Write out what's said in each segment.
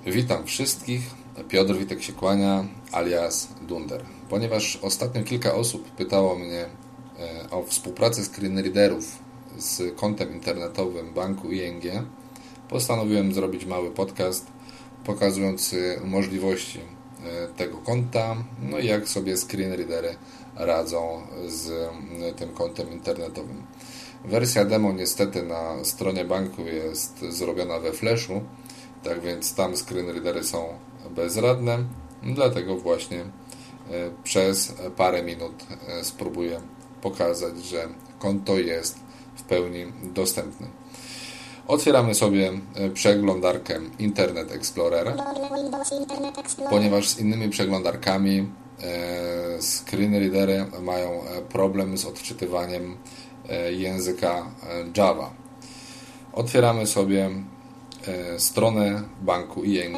Witam wszystkich. Piotr Witek się kłania, alias Dunder. Ponieważ ostatnio kilka osób pytało mnie o współpracę screenreaderów z kontem internetowym banku ING, postanowiłem zrobić mały podcast pokazujący możliwości tego konta, no i jak sobie screenreadery radzą z tym kontem internetowym. Wersja demo niestety na stronie banku jest zrobiona we Flashu, tak więc tam screenreadery są bezradne, dlatego właśnie przez parę minut spróbuję pokazać, że konto jest w pełni dostępne. Otwieramy sobie przeglądarkę Internet Explorer, ponieważ z innymi przeglądarkami screenreadery mają problem z odczytywaniem języka Java. Otwieramy sobie stronę banku ING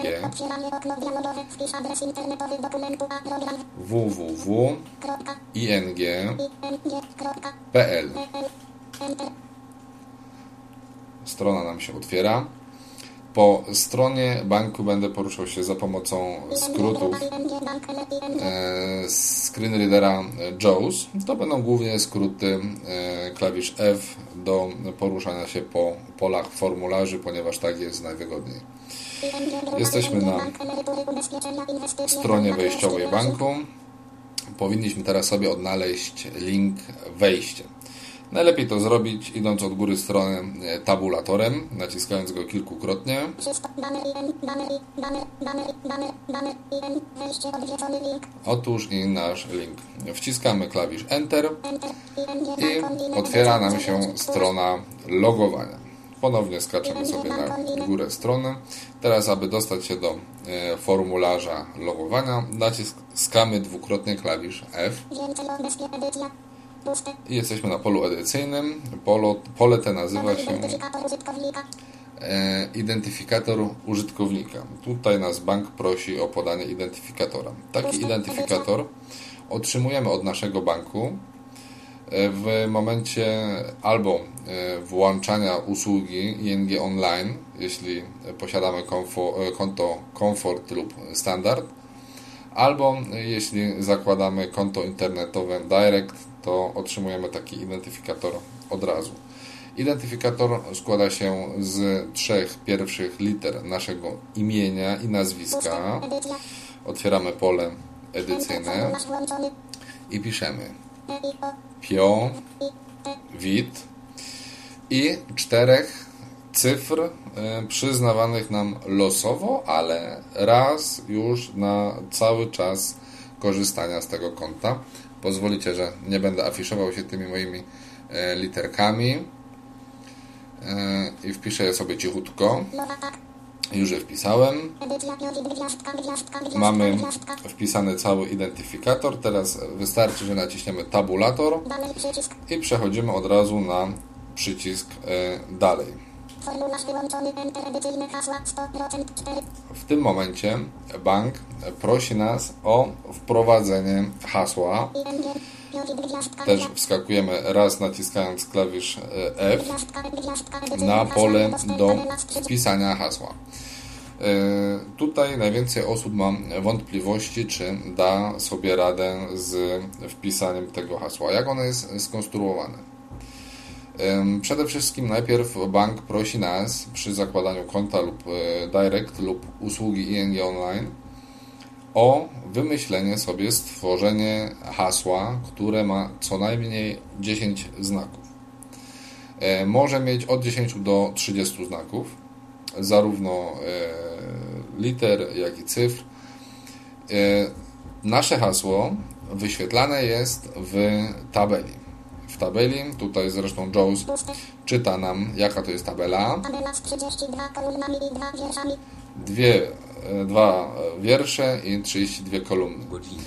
www.ing.pl. Strona nam się otwiera. Po stronie banku będę poruszał się za pomocą skrótów screenreadera JAWS. To będą głównie skróty klawisz F do poruszania się po polach formularzy, ponieważ tak jest najwygodniej. Jesteśmy na stronie wejściowej banku. Powinniśmy teraz sobie odnaleźć link wejścia. Najlepiej to zrobić idąc od góry strony tabulatorem, naciskając go kilkukrotnie. Otóż i nasz link. Wciskamy klawisz Enter i otwiera nam się strona logowania. Ponownie skaczemy sobie na górę strony. Teraz, aby dostać się do formularza logowania, naciskamy dwukrotnie klawisz F. I jesteśmy na polu edycyjnym. Pole te nazywa się identyfikator użytkownika. Tutaj nas bank prosi o podanie identyfikatora. Taki identyfikator otrzymujemy od naszego banku w momencie albo włączania usługi ING Online, jeśli posiadamy konto Comfort lub Standard, albo jeśli zakładamy konto internetowe Direct, to otrzymujemy taki identyfikator od razu. Identyfikator składa się z 3 pierwszych liter naszego imienia i nazwiska. Otwieramy pole edycyjne i piszemy Pio, Wit i 4 cyfr przyznawanych nam losowo, ale raz już na cały czas korzystania z tego konta. Pozwolicie, że nie będę afiszował się tymi moimi literkami i wpiszę je sobie cichutko. Już je wpisałem. Mamy wpisany cały identyfikator. Teraz wystarczy, że naciśniemy tabulator i przechodzimy od razu na przycisk dalej. W tym momencie bank prosi nas o wprowadzenie hasła. Też wskakujemy raz naciskając klawisz F na pole do wpisania hasła. Tutaj najwięcej osób ma wątpliwości, czy da sobie radę z wpisaniem tego hasła. Jak ono jest skonstruowane? Przede wszystkim najpierw bank prosi nas przy zakładaniu konta lub Direct lub usługi ING Online o wymyślenie sobie, stworzenie hasła, które ma co najmniej 10 znaków. Może mieć od 10 do 30 znaków, zarówno liter, jak i cyfr. Nasze hasło wyświetlane jest w tabeli. W tabeli, tutaj zresztą JAWS czyta nam, jaka to jest tabela. Tabela z 32 kolumnami i 2 wierszami. 2 wiersze i 32 kolumny. Godzina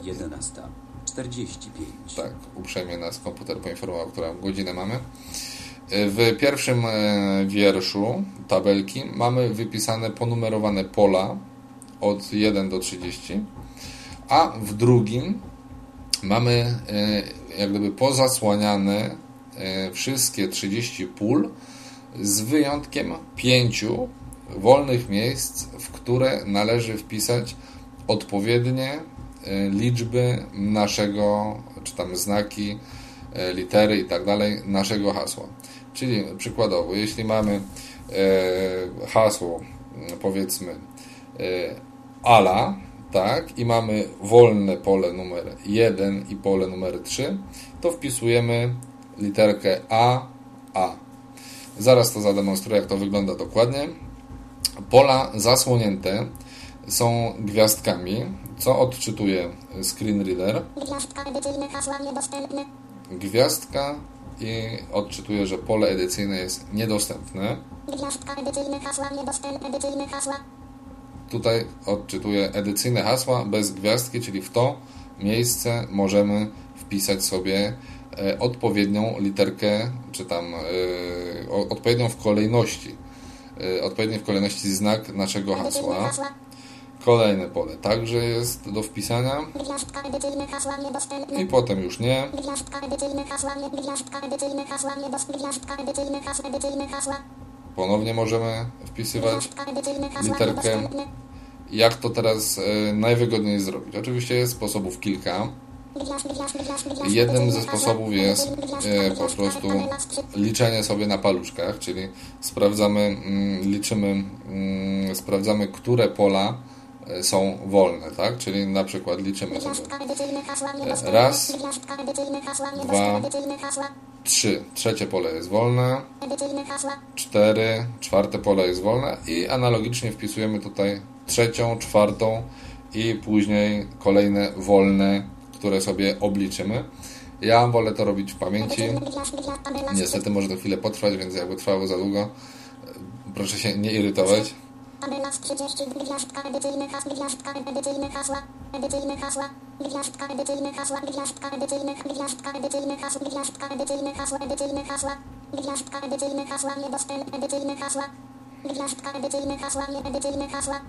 11:45. Tak, uprzejmie nas komputer poinformował, którą godzinę mamy. W pierwszym wierszu tabelki mamy wypisane ponumerowane pola od 1 do 30, a w drugim mamy jak gdyby pozasłaniane wszystkie 30 pól z wyjątkiem 5 wolnych miejsc, w które należy wpisać odpowiednie liczby naszego, czy tam znaki, litery i tak dalej, naszego hasła. Czyli przykładowo, jeśli mamy hasło, powiedzmy Ala, tak, i mamy wolne pole numer 1 i pole numer 3, to wpisujemy literkę A. Zaraz to zademonstruję, jak to wygląda dokładnie. Pola zasłonięte są gwiazdkami, co odczytuje screen reader. Gwiazdka, edycyjne hasła niedostępne. Gwiazdka i odczytuje, że pole edycyjne jest niedostępne. Gwiazdka, edycyjne hasła niedostępne, edycyjne hasła. Tutaj odczytuje edycyjne hasła bez gwiazdki, czyli w to miejsce możemy wpisać sobie odpowiednią literkę, czy tam odpowiednią w kolejności znak naszego hasła. Kolejne pole także jest do wpisania. Gwiazdka, edycyjne hasła niedostępne. I potem już nie. Gwiazdka, edycyjne hasła nie. Gwiazdka, edycyjne hasła niedostępne. Gwiazdka, edycyjne hasła. Ponownie możemy wpisywać Gwiazdka, edycyjne hasła literkę. niedostępne. Jak to teraz najwygodniej zrobić? Oczywiście jest sposobów kilka. Jednym ze sposobów jest po prostu liczenie sobie na paluszkach, czyli sprawdzamy, które pola są wolne, tak? Czyli na przykład liczymy sobie raz, dwa, 3, trzecie pole jest wolne, 4, czwarte pole jest wolne i analogicznie wpisujemy tutaj trzecią, czwartą i później kolejne wolne, które sobie obliczymy. Ja wolę to robić w pamięci. Niestety może to chwilę potrwać, więc jakby trwało za długo, proszę się nie irytować. Tabela z 30, gwiazdka, edycyjne hasła, gwiazdka, edycyjne hasła, edycyjne hasła, gwiazdka, edycyjne hasła, gwiazdka, edycyjne, gwiazdka, edycyjne hasła, gwiazdka, edycyjne hasła, edycyjne hasła, gwiazdka, edycyjne hasła, niedostępne, edycyjne hasła, gwiazdka, edycyjne hasła, nie, edycyjne hasła.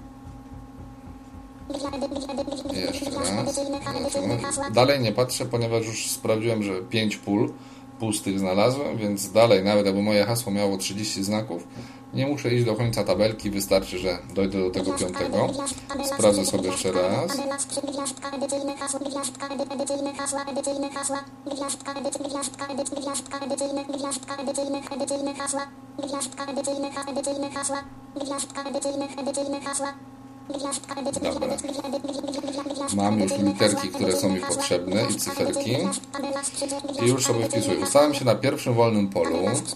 Jeszcze raz. Dalej nie patrzę, ponieważ już sprawdziłem, że 5 pól pustych znalazłem, więc dalej, nawet jakby moje hasło miało 30 znaków, nie muszę iść do końca tabelki, wystarczy, że dojdę do tego 5. Sprawdzę sobie jeszcze raz. Dobra. Mam już literki, które są mi potrzebne i cyferki. I już sobie wpisuję. Ustawiam się na pierwszym wolnym polu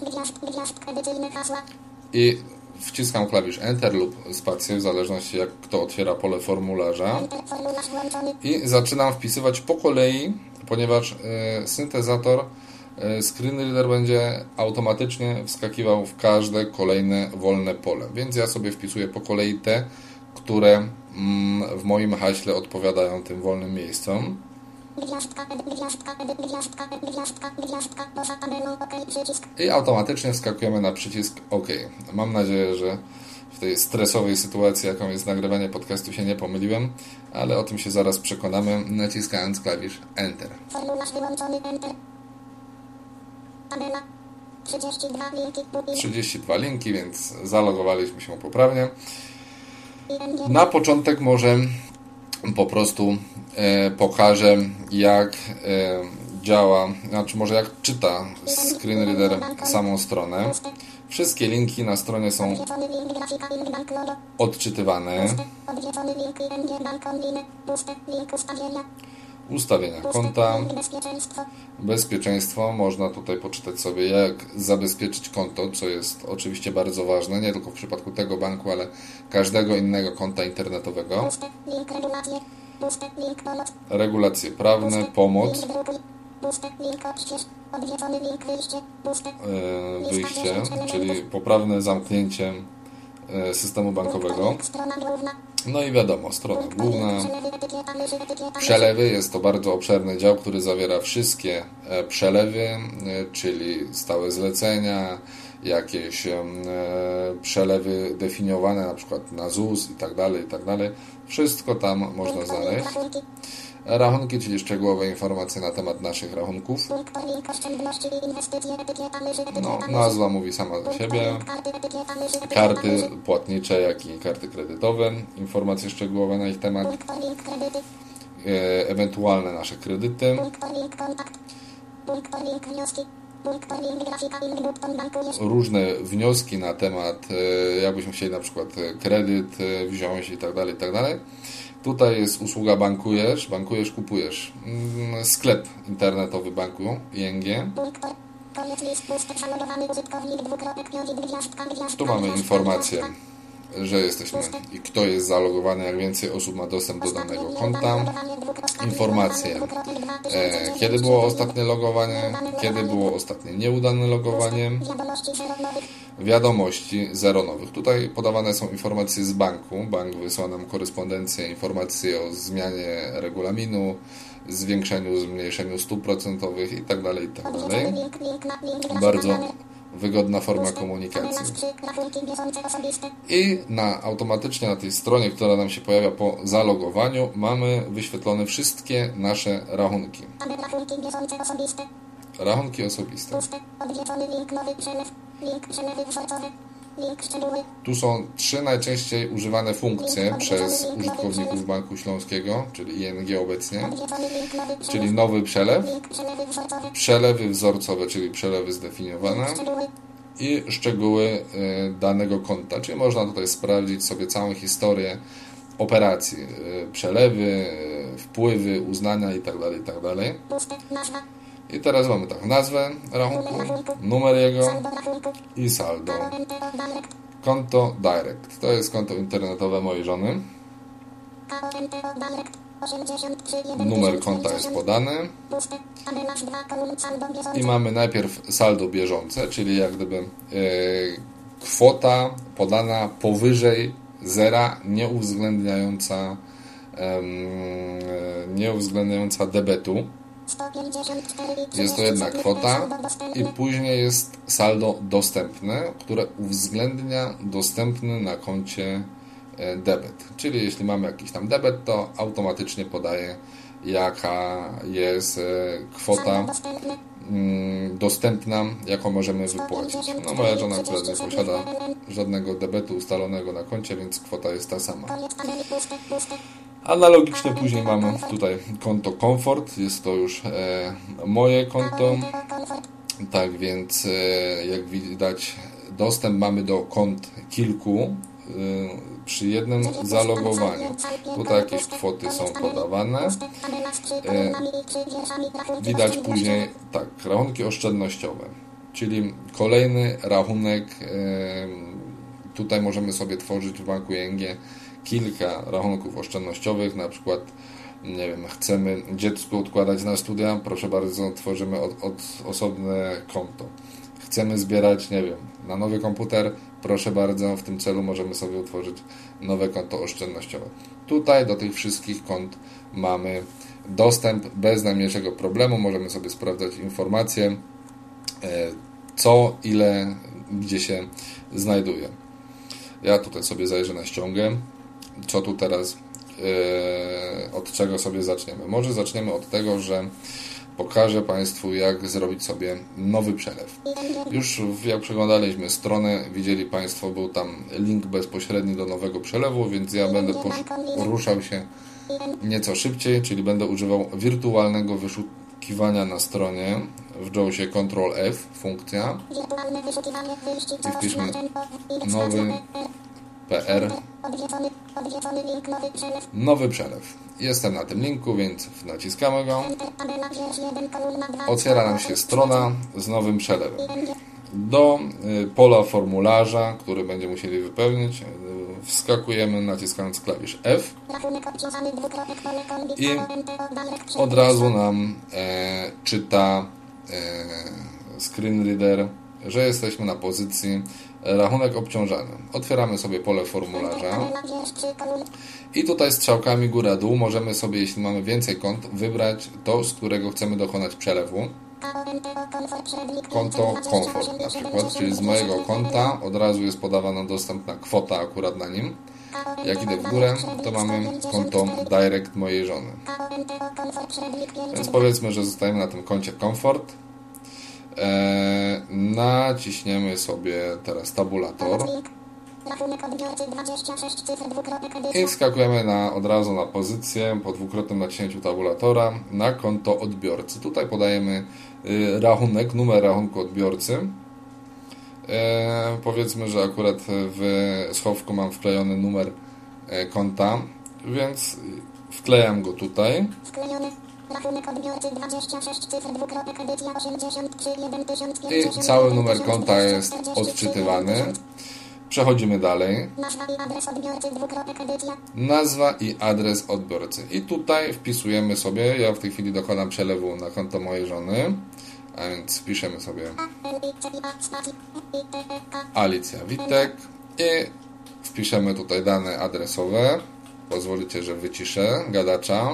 i wciskam klawisz Enter lub spację, w zależności jak kto otwiera pole formularza. I zaczynam wpisywać po kolei, ponieważ syntezator screen reader będzie automatycznie wskakiwał w każde kolejne wolne pole. Więc ja sobie wpisuję po kolei te, które w moim haśle odpowiadają tym wolnym miejscom. I automatycznie wskakujemy na przycisk OK. Mam nadzieję, że w tej stresowej sytuacji, jaką jest nagrywanie podcastu, się nie pomyliłem, ale o tym się zaraz przekonamy, naciskając klawisz Enter. Formularz wyłączony, Enter. Tabela 32 linki. 32 linki, więc zalogowaliśmy się poprawnie. Na początek może po prostu pokażę, jak działa, znaczy może jak czyta screen reader samą stronę. Wszystkie linki na stronie są odczytywane. Ustawienia konta, bezpieczeństwo. Można tutaj poczytać sobie, jak zabezpieczyć konto, co jest oczywiście bardzo ważne, nie tylko w przypadku tego banku, ale każdego innego konta internetowego. Regulacje prawne, pomoc, wyjście, czyli poprawne zamknięcie systemu bankowego. No i wiadomo, strona główna, przelewy, jest to bardzo obszerny dział, który zawiera wszystkie przelewy, czyli stałe zlecenia, jakieś przelewy definiowane na przykład na ZUS i tak dalej. Wszystko tam można znaleźć. Rachunki, czyli szczegółowe informacje na temat naszych rachunków. No, nazwa mówi sama za siebie. Karty płatnicze, jak i karty kredytowe. Informacje szczegółowe na ich temat. Ewentualne nasze kredyty. Różne wnioski na temat, jakbyśmy chcieli na przykład kredyt wziąć i tak dalej. Tutaj jest usługa bankujesz, kupujesz. Sklep internetowy banku ING. Tu mamy informację, że jesteśmy i kto jest zalogowany, jak więcej osób ma dostęp do danego konta. Informacje, kiedy było ostatnie logowanie, kiedy było ostatnie nieudane logowanie. Wiadomości zeronowych. Tutaj podawane są informacje z banku. Bank wysłał nam korespondencję, informacje o zmianie regulaminu, zwiększeniu, zmniejszeniu stóp procentowych i tak dalej. Bardzo wygodna forma komunikacji. I automatycznie na tej stronie, która nam się pojawia po zalogowaniu, mamy wyświetlone wszystkie nasze rachunki. Rachunki osobiste. Tu są 3 najczęściej używane funkcje przez użytkowników Banku Śląskiego, czyli ING obecnie, czyli nowy przelew, przelewy wzorcowe, czyli przelewy zdefiniowane i szczegóły danego konta, czyli można tutaj sprawdzić sobie całą historię operacji, przelewy, wpływy, uznania itd. I teraz mamy tak, nazwę rachunku, numer jego i saldo. Konto Direct. To jest konto internetowe mojej żony. Numer konta jest podany. I mamy najpierw saldo bieżące, czyli jak gdyby kwota podana powyżej zera, nie uwzględniająca debetu. Jest to jedna kwota i później jest saldo dostępne, które uwzględnia dostępny na koncie debet. Czyli jeśli mamy jakiś tam debet, to automatycznie podaje, jaka jest kwota dostępna, jaką możemy wypłacić. No, moja żona akurat nie posiada żadnego debetu ustalonego na koncie, więc kwota jest ta sama. Analogicznie później mamy tutaj konto Komfort, jest to już moje konto, tak więc jak widać dostęp mamy do kont kilku przy jednym zalogowaniu. Tutaj jakieś kwoty są podawane. Widać później tak, rachunki oszczędnościowe, czyli kolejny rachunek. Tutaj możemy sobie tworzyć w banku ING kilka rachunków oszczędnościowych, na przykład nie wiem, chcemy dziecku odkładać na studia, proszę bardzo, tworzymy osobne konto. Chcemy zbierać, nie wiem, na nowy komputer, proszę bardzo, w tym celu możemy sobie utworzyć nowe konto oszczędnościowe. Tutaj do tych wszystkich kont mamy dostęp bez najmniejszego problemu, możemy sobie sprawdzać informacje, co, ile, gdzie się znajduje. Ja tutaj sobie zajrzę na ściągę, co tu teraz, od czego sobie zaczniemy. Może zaczniemy od tego, że pokażę Państwu, jak zrobić sobie nowy przelew. Już jak przeglądaliśmy stronę, widzieli Państwo, był tam link bezpośredni do nowego przelewu, więc ja będę poruszał się nieco szybciej, czyli będę używał wirtualnego wyszukiwania na stronie. W JAWSie Ctrl F, funkcja. I wpiszmy nowy PR. Nowy przelew. Jestem na tym linku, więc naciskamy go. Otwiera nam się strona z nowym przelewem. Do pola formularza, który będziemy musieli wypełnić, wskakujemy naciskając klawisz F i od razu nam czyta screen reader, że jesteśmy na pozycji rachunek obciążany. Otwieramy sobie pole formularza i tutaj strzałkami góra-dół możemy sobie, jeśli mamy więcej kont, wybrać to, z którego chcemy dokonać przelewu. konto komfort na przykład, czyli z mojego konta od razu jest podawana dostępna kwota akurat na nim. Jak idę w górę, to mamy konto direct mojej żony. Więc powiedzmy, że zostajemy na tym koncie komfort. Naciśniemy sobie teraz tabulator i wskakujemy od razu na pozycję po dwukrotnym naciśnięciu tabulatora na konto odbiorcy. Tutaj podajemy rachunek, numer rachunku odbiorcy. Powiedzmy, że akurat w schowku mam wklejony numer konta, więc wklejam go tutaj. Rachunek odbiorcy 26 cyfr dwukropek edycja 83 I cały numer konta jest odczytywany. Przechodzimy dalej. Nazwa i adres odbiorcy dwukropek edycja. Nazwa i adres odbiorcy. I tutaj wpisujemy sobie, ja w tej chwili dokonam przelewu na konto mojej żony, a więc wpiszemy sobie Alicja Witek i wpiszemy tutaj dane adresowe. Pozwolicie, że wyciszę gadacza.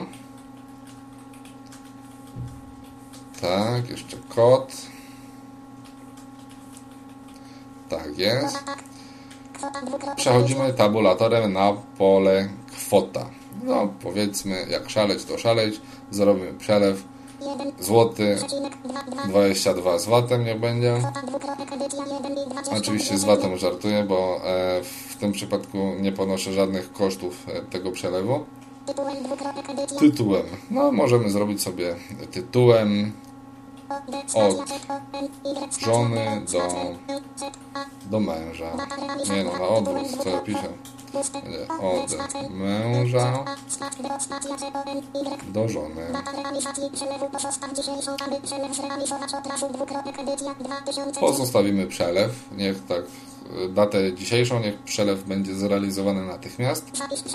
Tak, jeszcze kod. Tak jest. Przechodzimy tabulatorem na pole kwota. No powiedzmy, jak szaleć to szaleć. Zrobimy przelew. Złoty 22 z VAT-em niech będzie. Oczywiście z VAT-em żartuję, bo w tym przypadku nie ponoszę żadnych kosztów tego przelewu. Tytułem. No możemy zrobić sobie tytułem od żony do męża. Nie no, na odwrót, co ja piszę. Od męża do żony. Pozostawimy przelew. Niech tak datę dzisiejszą, niech przelew będzie zrealizowany natychmiast.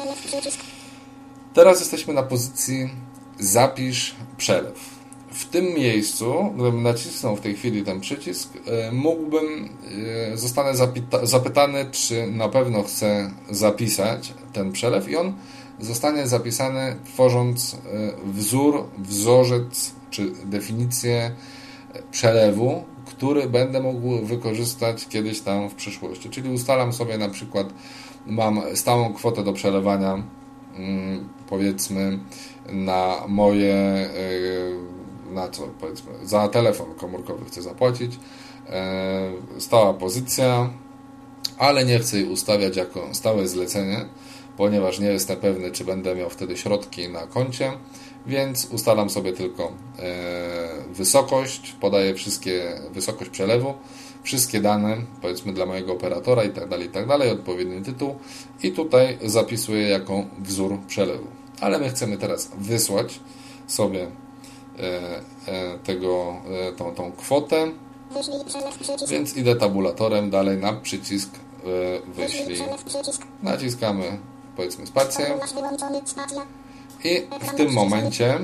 Teraz jesteśmy na pozycji zapisz przelew. W tym miejscu, gdybym nacisnął w tej chwili ten przycisk, zostanę zapytany, czy na pewno chcę zapisać ten przelew i on zostanie zapisany tworząc wzorzec czy definicję przelewu, który będę mógł wykorzystać kiedyś tam w przyszłości. Czyli ustalam sobie na przykład, mam stałą kwotę do przelewania, powiedzmy na moje, na co powiedzmy, za telefon komórkowy chcę zapłacić, stała pozycja, ale nie chcę jej ustawiać jako stałe zlecenie, ponieważ nie jestem pewny, czy będę miał wtedy środki na koncie, więc ustalam sobie tylko wysokość, podaję wysokość przelewu, wszystkie dane, powiedzmy dla mojego operatora i tak dalej, odpowiedni tytuł i tutaj zapisuję jako wzór przelewu. Ale my chcemy teraz wysłać sobie tą kwotę, więc idę tabulatorem dalej na przycisk wyślij. Naciskamy powiedzmy spację i w tym momencie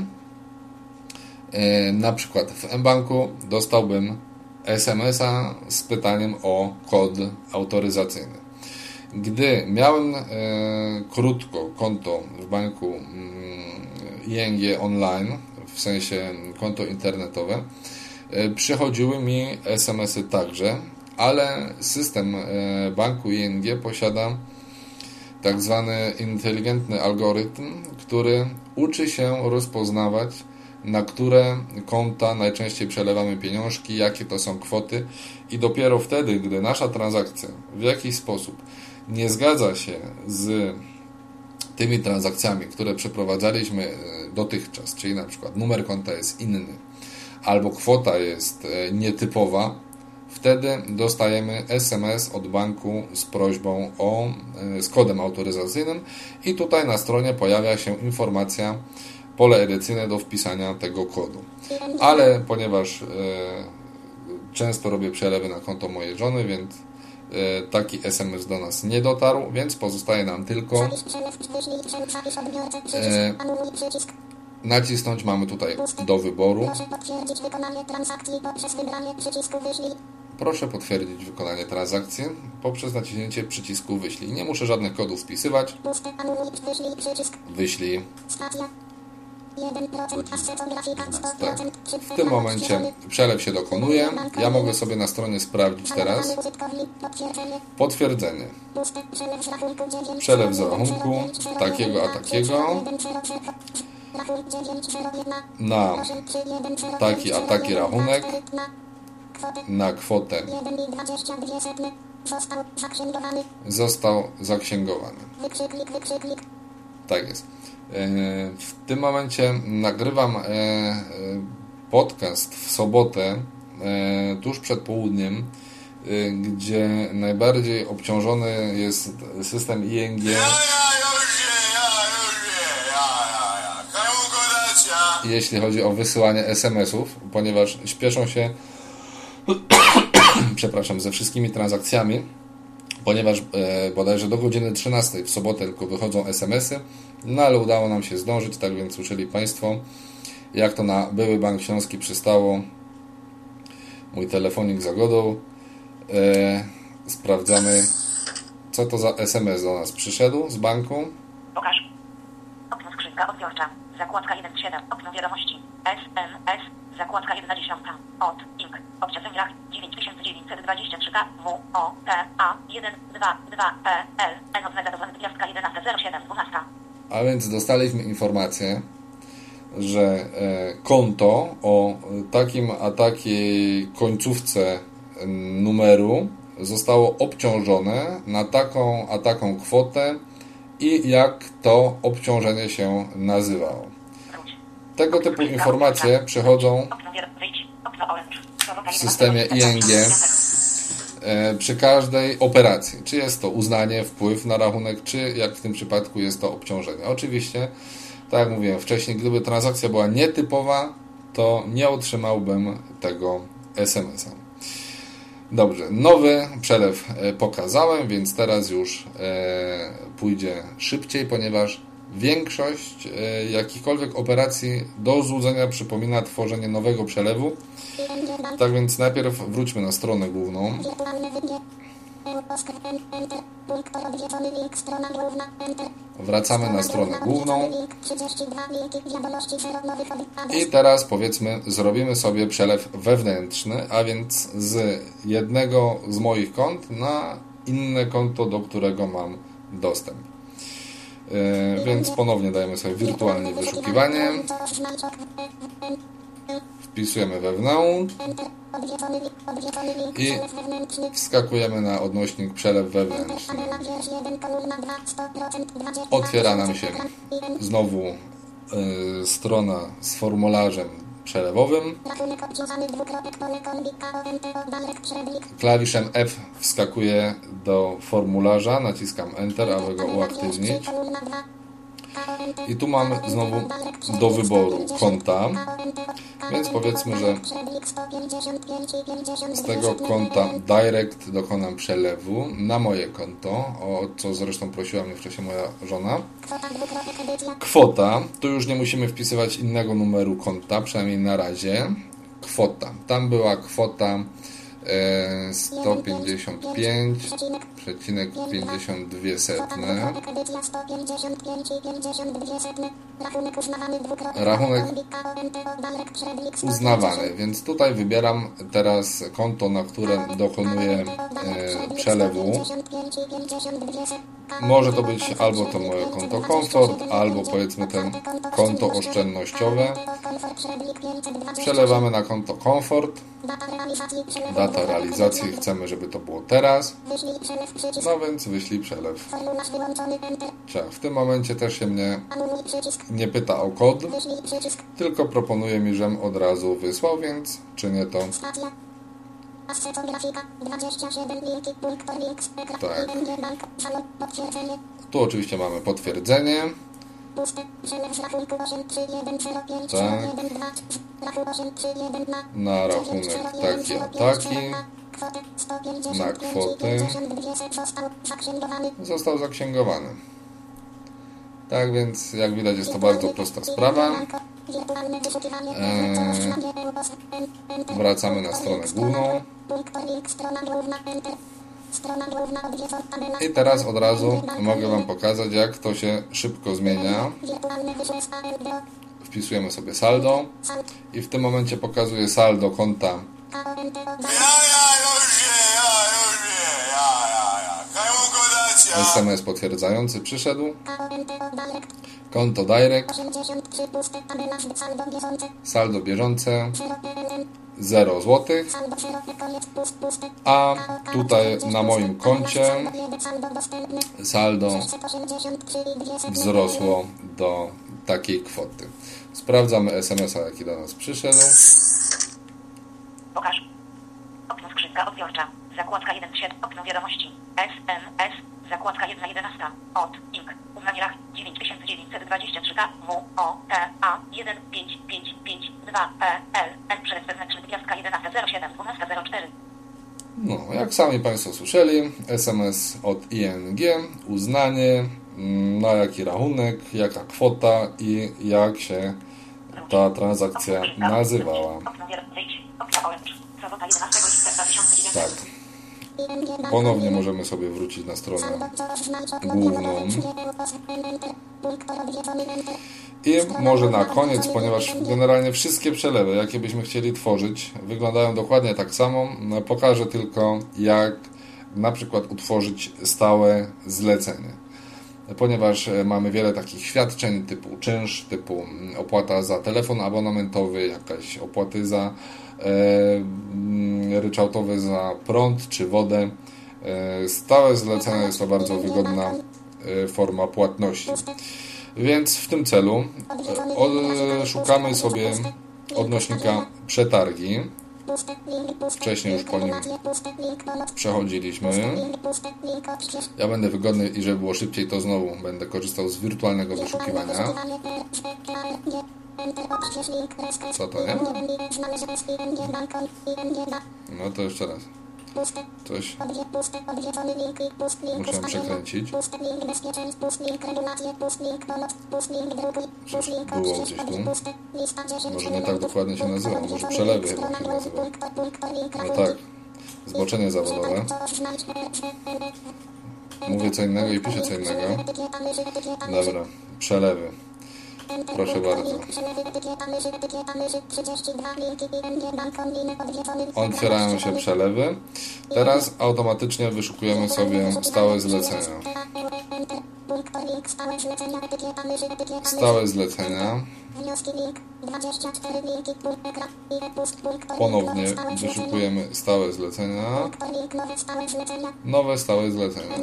na przykład w mBanku dostałbym SMS-a z pytaniem o kod autoryzacyjny. Gdy miałem krótko konto w banku ING online, w sensie konto internetowe, przychodziły mi SMS-y także, ale system banku ING posiada tak zwany inteligentny algorytm, który uczy się rozpoznawać, na które konta najczęściej przelewamy pieniążki, jakie to są kwoty i dopiero wtedy, gdy nasza transakcja w jakiś sposób nie zgadza się z tymi transakcjami, które przeprowadzaliśmy dotychczas, czyli na przykład numer konta jest inny albo kwota jest nietypowa, wtedy dostajemy SMS od banku z prośbą z kodem autoryzacyjnym i tutaj na stronie pojawia się informacja, pole edycyjne do wpisania tego kodu. Ale ponieważ często robię przelewy na konto mojej żony, więc taki SMS do nas nie dotarł, więc pozostaje nam tylko nacisnąć, mamy tutaj do wyboru. Proszę potwierdzić wykonanie transakcji poprzez naciśnięcie przycisku wyślij. Nie muszę żadnych kodów wpisywać. Wyślij. Tak. W tym momencie przelew się dokonuje. Ja mogę sobie na stronie sprawdzić teraz. Potwierdzenie. Przelew z rachunku takiego a takiego na taki a taki rachunek na kwotę został zaksięgowany. Tak jest. W tym momencie nagrywam podcast w sobotę, tuż przed południem, gdzie najbardziej obciążony jest system ING. Jeśli chodzi o wysyłanie SMS-ów, ponieważ śpieszą się przepraszam, ze wszystkimi transakcjami, ponieważ bodajże do godziny 13 w sobotę tylko wychodzą SMS-y, no ale udało nam się zdążyć, tak więc słyszeli Państwo, jak to na były Bank Śląski przystało. Mój telefonik zagodą. Sprawdzamy, co to za SMS do nas przyszedł z banku. Pokaż. Okno skrzynka odbiorcza. Zakładka 1.7. Okno wiadomości. SMS. Zakładka 1 dziesiątka. Od. Ink. Obciążeń rach 9923 K. W. O. T. A. 1. 2. 2. P. L. N. Odnagadowany gwiazdka 11.07. 12. A więc dostaliśmy informację, że konto o takim a takiej końcówce numeru zostało obciążone na taką a taką kwotę i jak to obciążenie się nazywało. Tego typu informacje przychodzą w systemie ING przy każdej operacji. Czy jest to uznanie, wpływ na rachunek, czy jak w tym przypadku jest to obciążenie. Oczywiście, tak jak mówiłem wcześniej, gdyby transakcja była nietypowa, to nie otrzymałbym tego SMS-a. Dobrze, nowy przelew pokazałem, więc teraz już pójdzie szybciej, ponieważ większość jakichkolwiek operacji do złudzenia przypomina tworzenie nowego przelewu. Tak więc najpierw wróćmy na stronę główną. Wracamy na stronę główną. I teraz powiedzmy zrobimy sobie przelew wewnętrzny, a więc z jednego z moich kont na inne konto, do którego mam dostęp. Więc ponownie dajemy sobie wirtualnie wyszukiwanie. Wpisujemy wewnątrz i wskakujemy na odnośnik przelew wewnętrzny. Otwiera nam się znowu strona z formularzem przelewowym. Klawiszem F wskakuję do formularza, naciskam Enter, aby go uaktywnić. I tu mamy znowu do wyboru konta, więc powiedzmy, że z tego konta Direct dokonam przelewu na moje konto, o co zresztą prosiła mnie wcześniej moja żona. Kwota, tu już nie musimy wpisywać innego numeru konta, przynajmniej na razie. Kwota, tam była kwota 105,52. Rachunek uznawany, więc tutaj wybieram teraz konto, na które dokonuję przelewu. Może to być albo to moje konto komfort, albo powiedzmy ten konto oszczędnościowe. Przelewamy na konto komfort. Data realizacji chcemy, żeby to było teraz. No więc wyślij przelew. W tym momencie też się mnie nie pyta o kod, tylko proponuje mi, żebym od razu wysłał, więc czynię to. Tak. Tu oczywiście mamy potwierdzenie. Tak. Na rachunek taki a taki. Na kwotę został zaksięgowany. Tak więc, jak widać, jest to bardzo prosta sprawa. Wracamy na stronę główną. I teraz od razu mogę Wam pokazać, jak to się szybko zmienia wpisujemy sobie saldo i w tym momencie pokazuje saldo konta SMS potwierdzający przyszedł. Konto Direct. Saldo bieżące 0 zł. A tutaj na moim koncie saldo wzrosło do takiej kwoty. Sprawdzamy SMS-a, jaki do nas przyszedł. Pokaż. Okno skrzynka odbiorcza. Zakładka 1.7. Okno wiadomości. SMS. Zakładka 1.11. Od. Ink. Uznaniach 9923 K. W. O. T. A. 15552 P. L. N. Przez wewnętrzny gwiazdka 11.07. 12.04. No, jak sami Państwo słyszeli, SMS od ING, uznanie, na jaki rachunek, jaka kwota i jak się ta transakcja nazywała. Tak. Ponownie możemy sobie wrócić na stronę główną. I może na koniec, ponieważ generalnie wszystkie przelewy, jakie byśmy chcieli tworzyć, wyglądają dokładnie tak samo. Pokażę tylko, jak na przykład utworzyć stałe zlecenie. Ponieważ mamy wiele takich świadczeń typu czynsz, typu opłata za telefon abonamentowy, jakaś opłaty za ryczałtowe za prąd czy wodę. Stałe zlecenia jest to bardzo wygodna forma płatności. Więc w tym celu szukamy sobie odnośnika przetargi. Wcześniej już po nim przechodziliśmy. Ja będę wygodny i żeby było szybciej, to znowu będę korzystał z wirtualnego wyszukiwania. Co to, nie? No to jeszcze raz. Coś muszę przekręcić. Coś było gdzieś tu. Może nie tak dokładnie się nazywa. Może przelewy chyba się nazywa. No tak. Zboczenie zawodowe. Mówię co innego i piszę co innego. Dobra. Przelewy. Proszę bardzo. Otwierają się przelewy. Teraz automatycznie wyszukujemy sobie stałe zlecenia. Stałe zlecenia. Ponownie wyszukujemy stałe zlecenia. Nowe stałe zlecenia.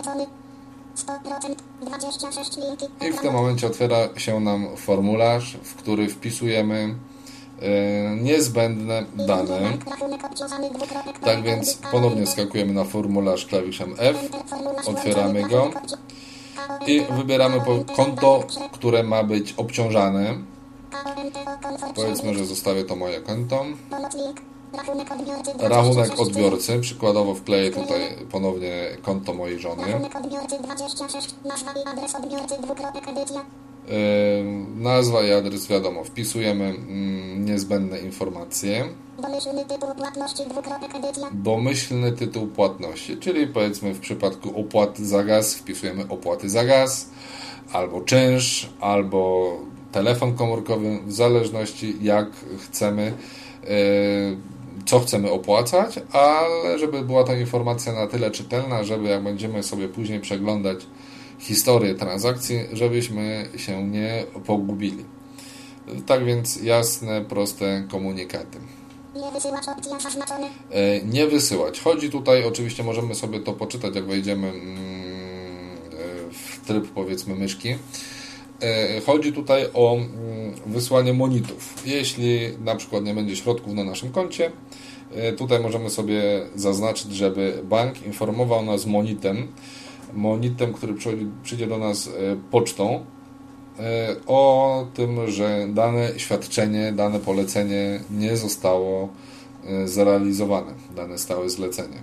I w tym momencie otwiera się nam formularz, w który wpisujemy niezbędne dane. Tak więc ponownie skakujemy na formularz klawiszem F, otwieramy go i wybieramy konto, które ma być obciążane. Powiedzmy, że zostawię to moje konto. Rachunek odbiorcy, przykładowo wkleję tutaj ponownie konto mojej żony. Nazwa i adres wiadomo, wpisujemy niezbędne informacje. Domyślny tytuł płatności, czyli powiedzmy w przypadku opłat za gaz wpisujemy opłaty za gaz, albo czynsz, albo telefon komórkowy, w zależności jak chcemy, co chcemy opłacać, ale żeby była to informacja na tyle czytelna, żeby jak będziemy sobie później przeglądać historię transakcji, żebyśmy się nie pogubili. Tak więc jasne, proste komunikaty. Nie wysyłać. Chodzi tutaj, oczywiście możemy sobie to poczytać, jak wejdziemy w tryb powiedzmy myszki. Chodzi tutaj o wysłanie monitów. Jeśli na przykład nie będzie środków na naszym koncie, tutaj możemy sobie zaznaczyć, żeby bank informował nas monitem, który przyjdzie do nas pocztą, o tym, że dane świadczenie, dane polecenie nie zostało zrealizowane, dane stałe zlecenie.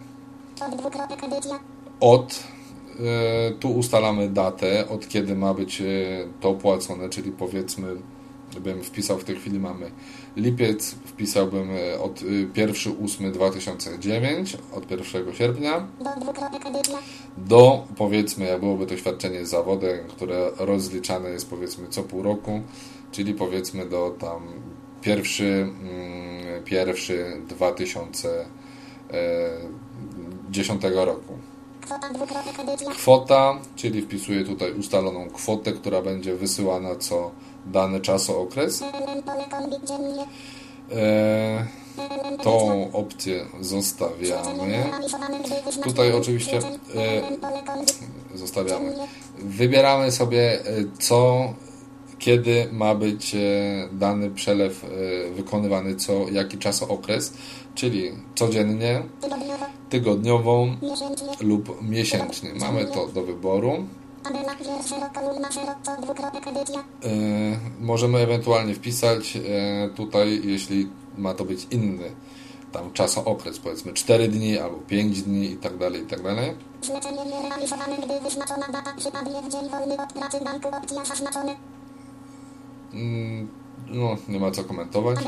Tu ustalamy datę, od kiedy ma być to opłacone, czyli powiedzmy bym wpisał, w tej chwili mamy lipiec, wpisałbym od 1.8.2009, od 1 sierpnia do, powiedzmy, jak byłoby to świadczenie zawodem, które rozliczane jest, powiedzmy, co pół roku, czyli powiedzmy do tam 1.1.2010 roku. Kwota, czyli wpisuję tutaj ustaloną kwotę, która będzie wysyłana co dany czasookres. Tą opcję zostawiamy. Tutaj oczywiście zostawiamy. Wybieramy sobie kiedy ma być dany przelew wykonywany, jaki czasookres, czyli codziennie, tygodniowo lub miesięcznie. Mamy to do wyboru. Możemy ewentualnie wpisać tutaj, jeśli ma to być inny tam czasookres, powiedzmy 4 dni albo 5 dni i tak dalej, i tak dalej. Zlecenie nierealizowane, gdy wyznaczona data przypadnie w dzień wolny od pracy banku, opcja zaznaczone. No, nie ma co komentować.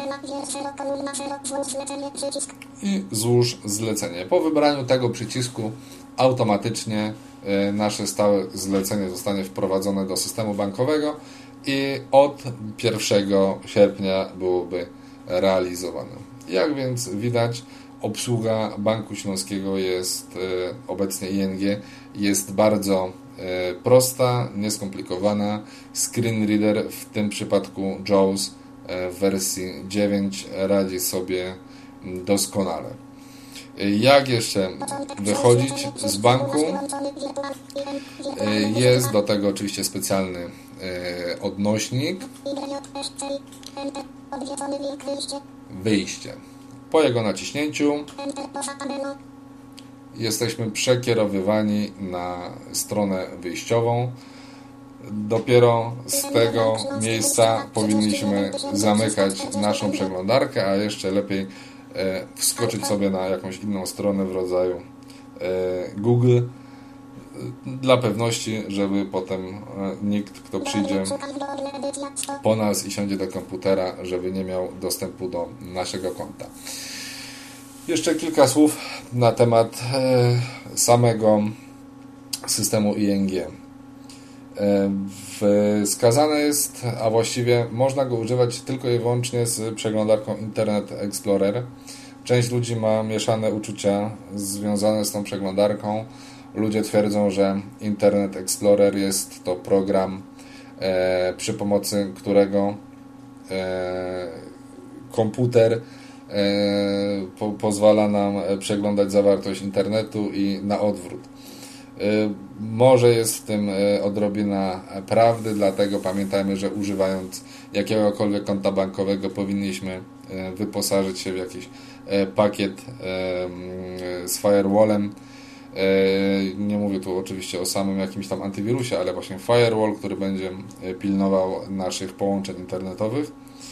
I złóż zlecenie. Po wybraniu tego przycisku automatycznie nasze stałe zlecenie zostanie wprowadzone do systemu bankowego i od 1 sierpnia byłoby realizowane. Jak więc widać, obsługa Banku Śląskiego jest obecnie ING jest bardzo prosta, nieskomplikowana. Screen Reader, w tym przypadku JAWS w wersji 9 radzi sobie doskonale. Jak jeszcze wychodzić z banku? Jest do tego oczywiście specjalny odnośnik. Wyjście. Po jego naciśnięciu jesteśmy przekierowywani na stronę wyjściową. Dopiero z tego miejsca powinniśmy zamykać naszą przeglądarkę, a jeszcze lepiej wskoczyć sobie na jakąś inną stronę w rodzaju Google dla pewności, żeby potem nikt, kto przyjdzie po nas i siądzie do komputera, żeby nie miał dostępu do naszego konta. Jeszcze kilka słów na temat samego systemu ING. Wskazane jest, a właściwie można go używać tylko i wyłącznie z przeglądarką Internet Explorer. Część ludzi ma mieszane uczucia związane z tą przeglądarką. Ludzie twierdzą, że Internet Explorer jest to program, przy pomocy którego komputer pozwala nam przeglądać zawartość internetu i na odwrót. Może jest w tym odrobina prawdy, dlatego pamiętajmy, że używając jakiegokolwiek konta bankowego powinniśmy wyposażyć się w jakiś pakiet z firewallem. Nie mówię tu oczywiście o samym jakimś tam antywirusie, ale właśnie firewall, który będzie pilnował naszych połączeń internetowych.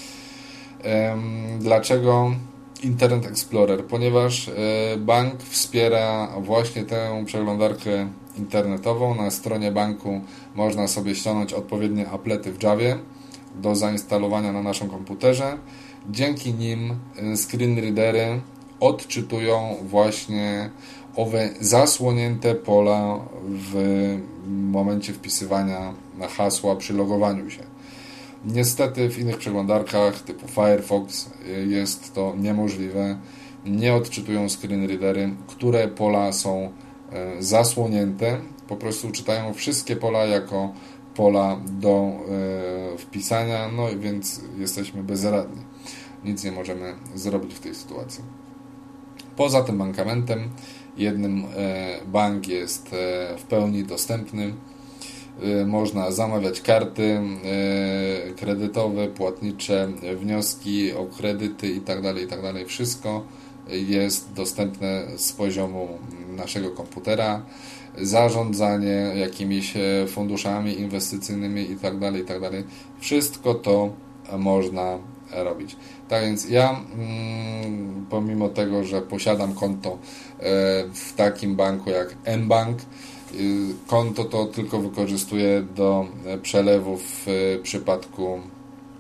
Dlaczego Internet Explorer? Ponieważ bank wspiera właśnie tę przeglądarkę internetową. Na stronie banku można sobie ściągnąć odpowiednie applety w Javie do zainstalowania na naszym komputerze. Dzięki nim screen readery odczytują właśnie owe zasłonięte pola w momencie wpisywania hasła przy logowaniu się. Niestety w innych przeglądarkach typu Firefox jest to niemożliwe. Nie odczytują screen readery, które pola są zasłonięte. Po prostu czytają wszystkie pola jako pola do wpisania, no więc jesteśmy bezradni. Nic nie możemy zrobić w tej sytuacji. Poza tym mankamentem jednym bank jest w pełni dostępny. Można zamawiać karty kredytowe, płatnicze, wnioski o kredyty itd. Wszystko jest dostępne z poziomu naszego komputera. Zarządzanie jakimiś funduszami inwestycyjnymi itd. Wszystko to można robić. Tak więc ja, pomimo tego, że posiadam konto w takim banku jak mBank, konto to tylko wykorzystuję do przelewów w przypadku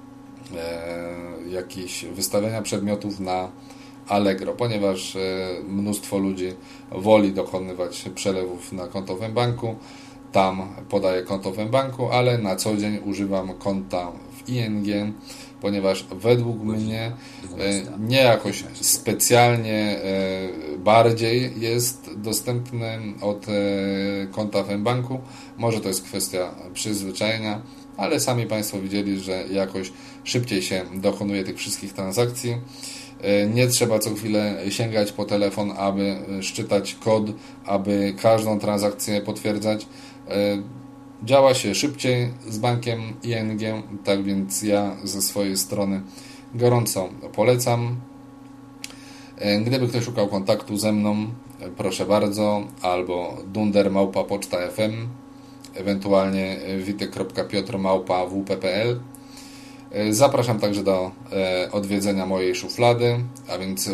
jakieś wystawiania przedmiotów na Allegro, ponieważ mnóstwo ludzi woli dokonywać przelewów na konto w mBanku. Tam podaję konto w mBanku, ale na co dzień używam konta w ING, ponieważ według mnie nie jakoś specjalnie bardziej jest dostępny od konta w mBanku. Może to jest kwestia przyzwyczajenia, ale sami Państwo widzieli, że jakoś szybciej się dokonuje tych wszystkich transakcji. Nie trzeba co chwilę sięgać po telefon, aby szczytać kod, aby każdą transakcję potwierdzać. Działa się szybciej z bankiem ING, tak więc ja ze swojej strony gorąco polecam. Gdyby ktoś szukał kontaktu ze mną, proszę bardzo, albo dunder@poczta.fm, ewentualnie witek.piotr@wp.pl. Zapraszam także do odwiedzenia mojej szuflady, a więc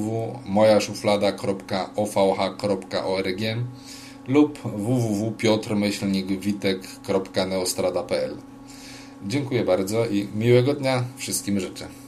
www.mojaszuflada.ovh.org lub www.piotr-witek.neostrada.pl. Dziękuję bardzo i miłego dnia wszystkim życzę.